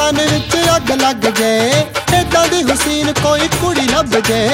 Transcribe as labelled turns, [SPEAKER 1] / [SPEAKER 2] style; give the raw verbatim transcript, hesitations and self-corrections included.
[SPEAKER 1] तन विच अग लग जाए, ऐदां दी हुसीन कोई कुड़ी लभ जाए।